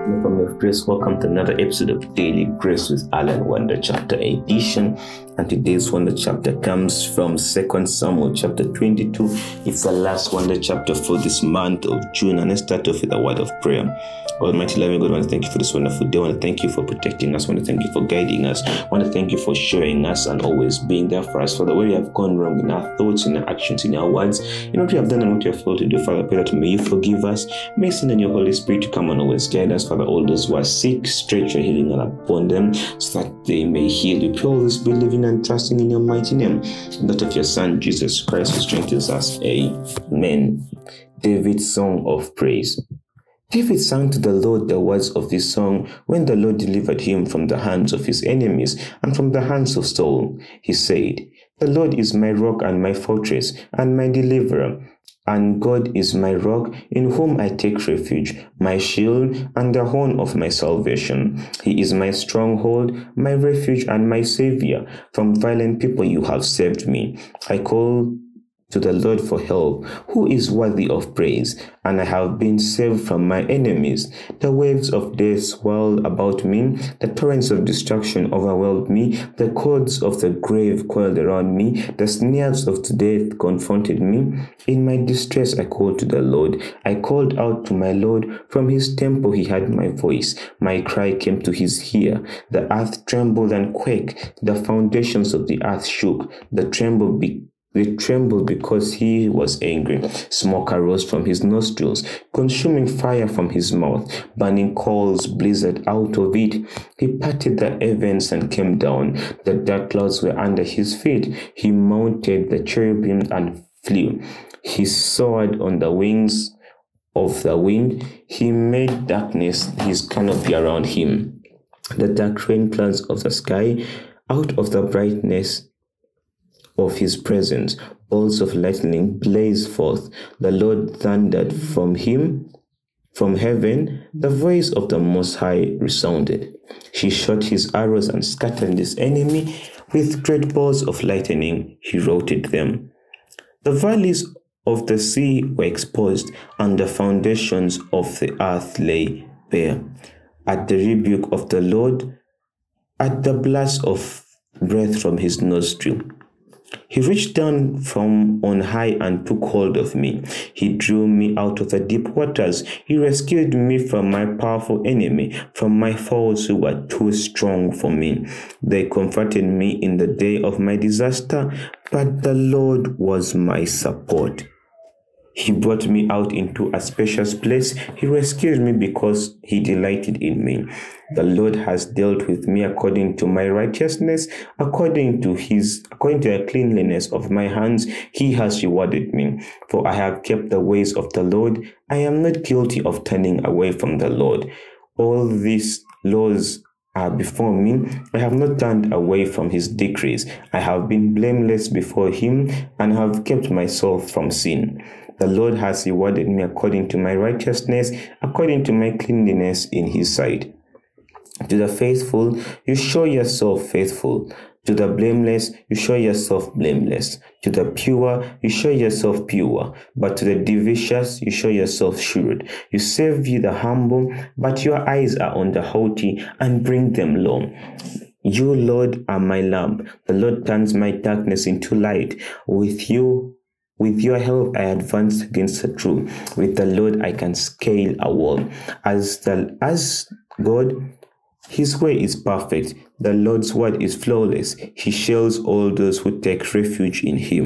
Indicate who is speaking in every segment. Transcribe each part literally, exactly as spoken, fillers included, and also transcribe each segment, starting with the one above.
Speaker 1: Family of Grace, welcome to another episode of Daily Grace with Alan Wonder Chapter Edition. And today's Wonder Chapter comes from Second Samuel chapter twenty-two. It's the last Wonder Chapter for this month of June. And let's start off with a word of prayer. Almighty loving God, I want to thank you for this wonderful day. I want to thank you for protecting us. I want to thank you for guiding us. I want to thank you for showing us and always being there for us. For the way we have gone wrong in our thoughts, in our actions, in our words, in what we have done and what we have failed to do, Father, I pray that may you forgive us. May send in your Holy Spirit to come and always guide us. Father, all those who are sick, stretch your healing upon them so that they may heal. We pray all this believing and trusting in your mighty name, and that of your Son, Jesus Christ, who strengthens us. Amen. David's Song of Praise. David sang to the Lord the words of this song when the Lord delivered him from the hands of his enemies and from the hands of Saul. He said, "The Lord is my rock and my fortress and my deliverer, and God is my rock in whom I take refuge, my shield and the horn of my salvation. He is my stronghold, my refuge and my savior. From violent people you have saved me. I call to the Lord for help, who is worthy of praise, and I have been saved from my enemies. The waves of death swirled about me, the torrents of destruction overwhelmed me, the cords of the grave coiled around me, the snares of death confronted me. In my distress I called to the Lord. I called out to my Lord. From his temple he heard my voice. My cry came to his ear. The earth trembled and quaked. The foundations of the earth shook. The tremble be They trembled because he was angry. Smoke arose from his nostrils, consuming fire from his mouth. Burning coals blizzard out of it. He parted the heavens and came down. The dark clouds were under his feet. He mounted the cherubim and flew. He soared on the wings of the wind. He made darkness his canopy around him. The dark rain clouds of the sky, out of the brightness of his presence, bolts of lightning blazed forth. The Lord thundered from him, from heaven, the voice of the Most High resounded. He shot his arrows and scattered his enemy. With great balls of lightning, he routed them. The valleys of the sea were exposed, and the foundations of the earth lay bare. At the rebuke of the Lord, at the blast of breath from his nostril, he reached down from on high and took hold of me. He drew me out of the deep waters. He rescued me from my powerful enemy, from my foes who were too strong for me. They comforted me in the day of my disaster, but the Lord was my support. He brought me out into a spacious place. He rescued me because he delighted in me. The Lord has dealt with me according to my righteousness, according to his, according to the cleanliness of my hands. He has rewarded me. For I have kept the ways of the Lord. I am not guilty of turning away from the Lord. All these laws are before me. I have not turned away from his decrees. I have been blameless before him and have kept myself from sin. The Lord has rewarded me according to my righteousness, according to my cleanliness in his sight. To the faithful, you show yourself faithful. To the blameless, you show yourself blameless. To the pure, you show yourself pure. But to the devious, you show yourself shrewd. You save you the humble, but your eyes are on the haughty and bring them low. You, Lord, are my lamp. The Lord turns my darkness into light. With you, With your help, I advance against the truth. With the Lord, I can scale a wall. As the as God, his way is perfect. The Lord's word is flawless. He shields all those who take refuge in him.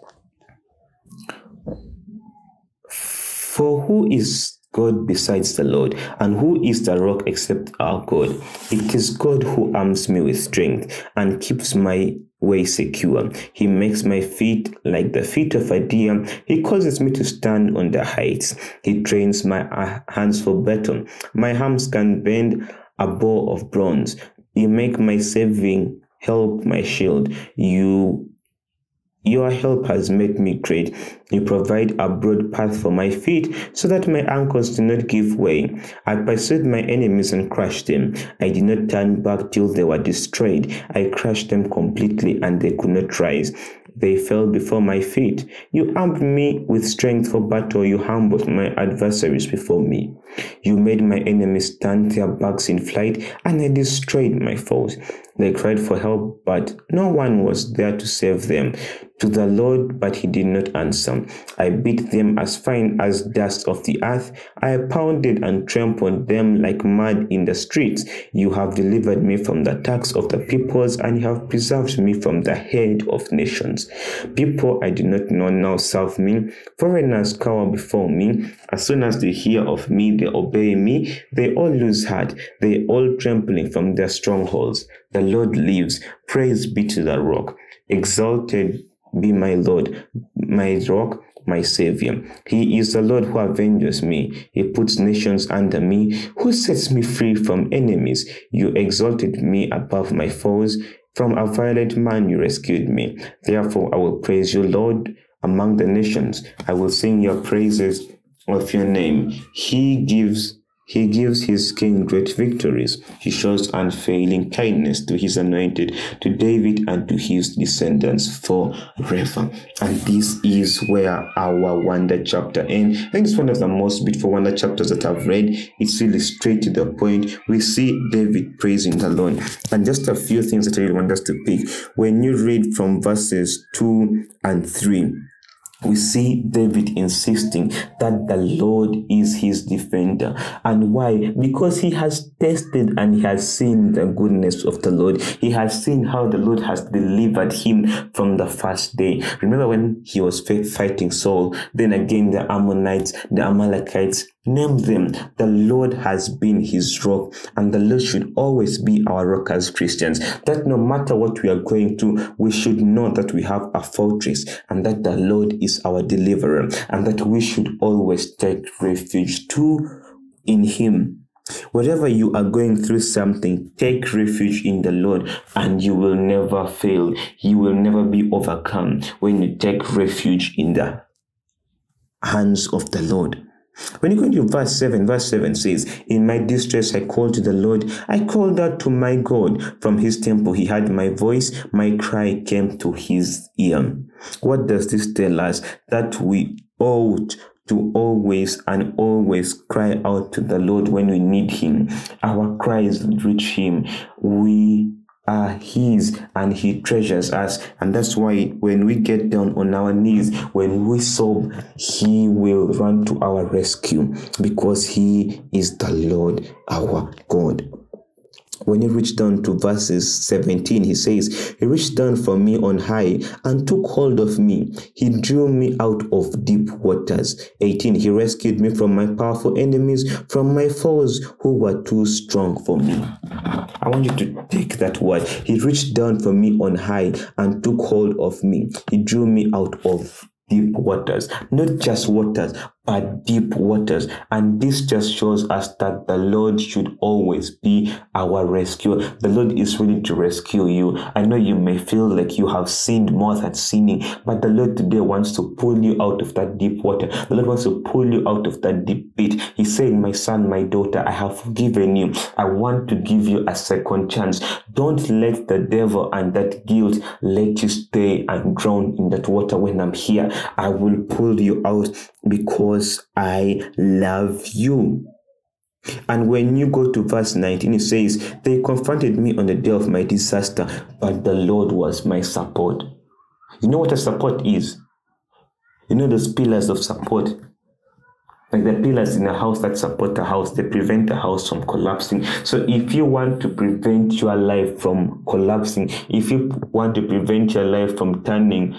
Speaker 1: For who is God besides the Lord? And who is the rock except our God? It is God who arms me with strength and keeps my way secure. He makes my feet like the feet of a deer. He causes me to stand on the heights. He trains my hands for battle. My arms can bend a bow of bronze. You make my saving help my shield. You Your help has made me great. You provide a broad path for my feet so that my ankles do not give way. I pursued my enemies and crushed them. I did not turn back till they were destroyed. I crushed them completely and they could not rise. They fell before my feet. You armed me with strength for battle. You humbled my adversaries before me. You made my enemies turn their backs in flight, and I destroyed my foes. They cried for help, but no one was there to save them. To the Lord, but he did not answer. I beat them as fine as dust of the earth. I pounded and trampled them like mud in the streets. You have delivered me from the attacks of the peoples, and you have preserved me from the head of nations. People I do not know now serve me. Foreigners cower before me. As soon as they hear of me, they obey me. They all lose heart. They all trembling from their strongholds. The Lord lives. Praise be to the rock. Exalted be my Lord, my rock, my Savior. He is the Lord who avenges me. He puts nations under me, who sets me free from enemies. You exalted me above my foes. From a violent man you rescued me. Therefore I will praise you, Lord, among the nations. I will sing your praises of your name. He gives He gives his king great victories. He shows unfailing kindness to his anointed, to David and to his descendants forever. And this is where our wonder chapter ends. I think it's one of the most beautiful wonder chapters that I've read. It's really straight to the point. We see David praising the Lord. And just a few things that I really want us to pick. When you read from verses two and three, we see David insisting that the Lord is his defender. And why? Because he has tested and he has seen the goodness of the Lord. He has seen how the Lord has delivered him from the first day. Remember when he was fighting Saul, then again the Ammonites, the Amalekites, name them. The Lord has been his rock, and the Lord should always be our rock as Christians. That no matter what we are going through, we should know that we have a fortress, and that the Lord is our deliverer, and that we should always take refuge too in him. Wherever you are going through something, take refuge in the Lord, and you will never fail. You will never be overcome when you take refuge in the hands of the Lord. When you go into verse seven, verse seven says, in my distress I called to the Lord. I called out to my God. From his temple he heard my voice. My cry came to his ear. What does this tell us? That we ought to always and always cry out to the Lord when we need him. Our cries reach him. We are his, and he treasures us. And that's why when we get down on our knees, when we sob, he will run to our rescue, because he is the Lord our God. When you reach down to verses seventeen, he says, he reached down for me on high and took hold of me. He drew me out of deep waters. eighteen, he rescued me from my powerful enemies, from my foes who were too strong for me. I want you to take that word. He reached down for me on high and took hold of me. He drew me out of deep waters. Not just waters, but deep waters. And this just shows us that the Lord should always be our rescuer. The Lord is ready to rescue you. I know you may feel like you have sinned more than sinning, but the Lord today wants to pull you out of that deep water. The Lord wants to pull you out of that deep pit. He's saying, my son, my daughter, I have forgiven you. I want to give you a second chance. Don't let the devil and that guilt let you stay and drown in that water when I'm here. I will pull you out because I love you. And when you go to verse nineteen, it says, they confronted me on the day of my disaster, but the Lord was my support. You know what a support is? You know those pillars of support? Like the pillars in a house that support a house, they prevent the house from collapsing. So if you want to prevent your life from collapsing, if you want to prevent your life from turning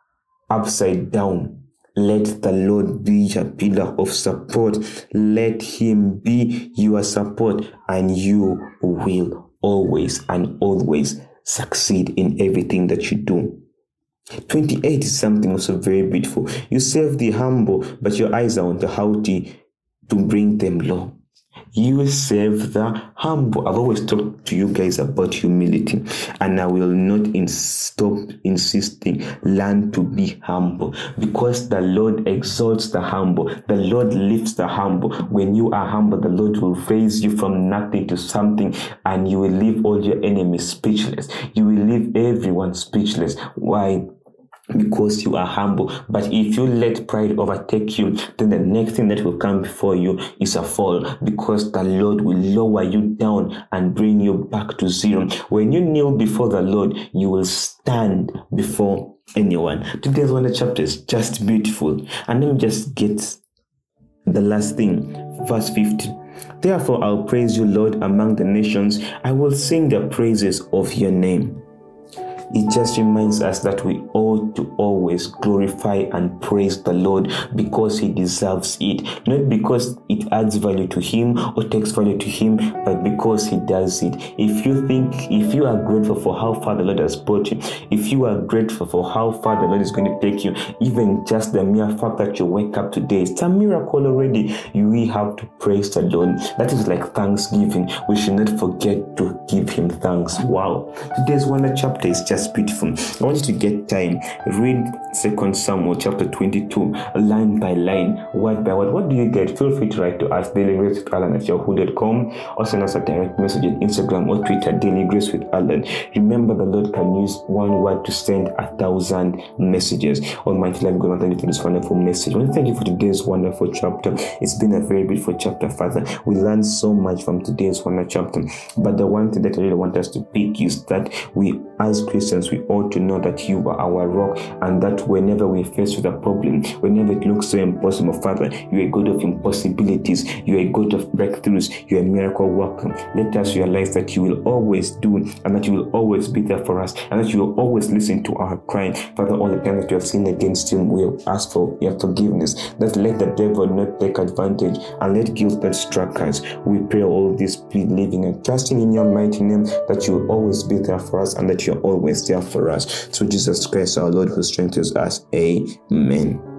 Speaker 1: upside down, let the Lord be your pillar of support. Let him be your support, and you will always and always succeed in everything that you do. twenty-eight is something also very beautiful. You save the humble, but your eyes are on the haughty to bring them low. You save the humble. I've always talked to you guys about humility, and I will not in stop insisting. Learn to be humble, because the Lord exalts the humble. The Lord lifts the humble. When you are humble, the Lord will raise you from nothing to something, and you will leave all your enemies speechless. You will leave everyone speechless. Why? because you are humble. But if you let pride overtake you, then the next thing that will come before you is a fall, because the Lord will lower you down and bring you back to zero. When you kneel before the Lord, you will stand before anyone. Today's one chapter is just beautiful. And let me just get the last thing, verse fifty. Therefore I'll praise you, Lord, among the nations. I will sing the praises of your name. It just reminds us that we ought to always glorify and praise the Lord because he deserves it. Not because it adds value to him or takes value to him, but because he does it. If you think, if you are grateful for how far the Lord has brought you, if you are grateful for how far the Lord is going to take you, even just the mere fact that you wake up today, it's a miracle already. You will have to praise the Lord. That is like thanksgiving. We should not forget to give him thanks. Wow. Today's one chapter is just beautiful. I want you to get time. Read Second Samuel chapter twenty-two, line by line, word by word. What do you get? Feel free to write to us, Daily Grace with Alan at yahoo dot com, or send us a direct message on Instagram or Twitter, Daily Grace with Alan. Remember, the Lord can use one word to send a thousand messages. Almighty Lord God, thank you for this wonderful message. I want to thank you for today's wonderful chapter. It's been a very beautiful chapter, Father. We learned so much from today's wonderful chapter. But the one thing that I really want us to pick is that we, as Christians, we ought to know that you are our rock, and that whenever we face with a problem, whenever it looks so impossible, Father, you are a God of impossibilities, you are a God of breakthroughs, you are a miracle worker. Let us realize that you will always do, and that you will always be there for us, and that you will always listen to our cry. Father, all the time that we have sinned against you, we have asked for your forgiveness. That let the devil not take advantage, and let guilt not strike us. We pray all this, believing and trusting in your mighty name, that you will always be there for us, and that you are always there for us. Through Jesus Christ our Lord, who strengthens us. Amen.